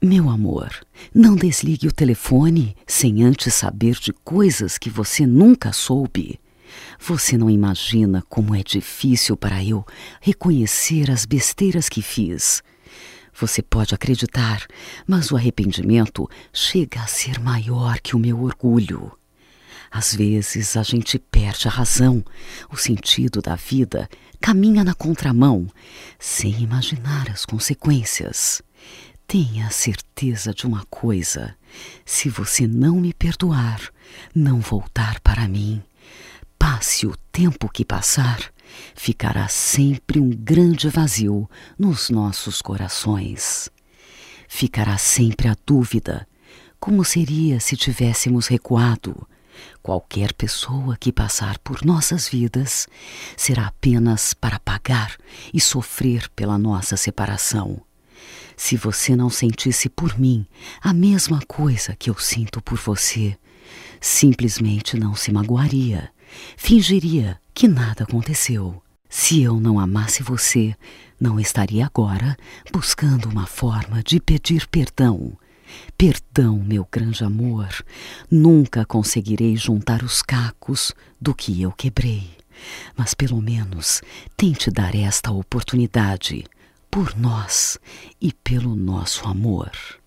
Meu amor, não desligue o telefone sem antes saber de coisas que você nunca soube. Você não imagina como é difícil para eu reconhecer as besteiras que fiz. Você pode acreditar, mas o arrependimento chega a ser maior que o meu orgulho. Às vezes a gente perde a razão, o sentido da vida caminha na contramão, sem imaginar as consequências. Tenha certeza de uma coisa: se você não me perdoar, não voltar para mim, passe o tempo que passar, ficará sempre um grande vazio nos nossos corações. Ficará sempre a dúvida: como seria se tivéssemos recuado? Qualquer pessoa que passar por nossas vidas será apenas para pagar e sofrer pela nossa separação. Se você não sentisse por mim a mesma coisa que eu sinto por você, simplesmente não se magoaria, fingiria que nada aconteceu. Se eu não amasse você, não estaria agora buscando uma forma de pedir perdão. Perdão, meu grande amor, nunca conseguirei juntar os cacos do que eu quebrei, mas pelo menos tente dar esta oportunidade por nós e pelo nosso amor.